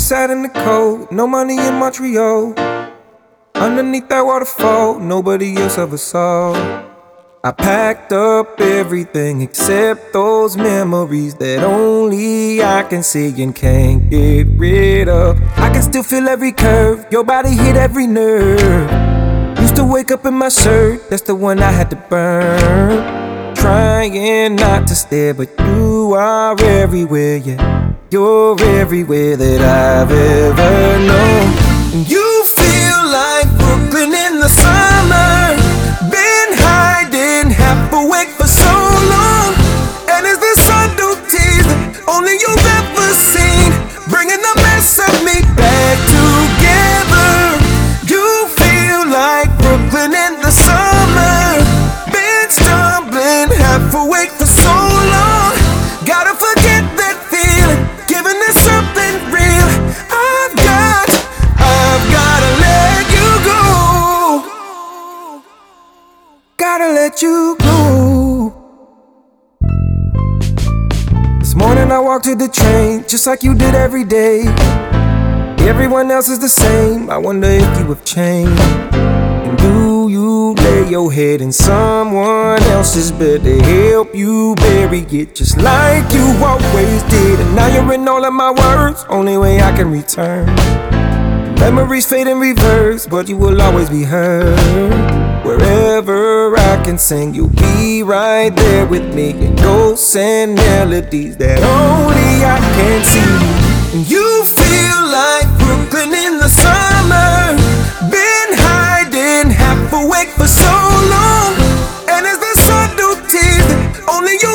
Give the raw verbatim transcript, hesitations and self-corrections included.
east side in the cold, no money in Montreal. Underneath that waterfall, nobody else ever saw. I packed up everything except those memories that only I can see and can't get rid of. I can still feel every curve, your body hit every nerve. Used to wake up in my shirt, that's the one I had to burn. Trying not to stare, but you are everywhere, yeah. You're everywhere that I've ever known. You feel like Brooklyn in the summer. Been hiding, half awake for so long. And it's the subtleties that only you've ever seen, bringing the mess of me back together. You feel like Brooklyn in the summer. Been stumbling, half awake for so long. Gotta forget that feeling, giving it something real. I've got, I've gotta let you go. Gotta let you go. This morning I walked to the train, just like you did every day. Everyone else is the same, I wonder if you have changed. And do you lay your head in someone else's bed to help you bury it just like you always did? And now you're in all of my words, only way I can return. Memories fade in reverse, but you will always be heard. Wherever I can sing, you'll be right there with me. In ghosts and melodies that only I can see. And you feel like Brooklyn in the summer. Been hiding, half awake for so long. And it's the subtleties that only you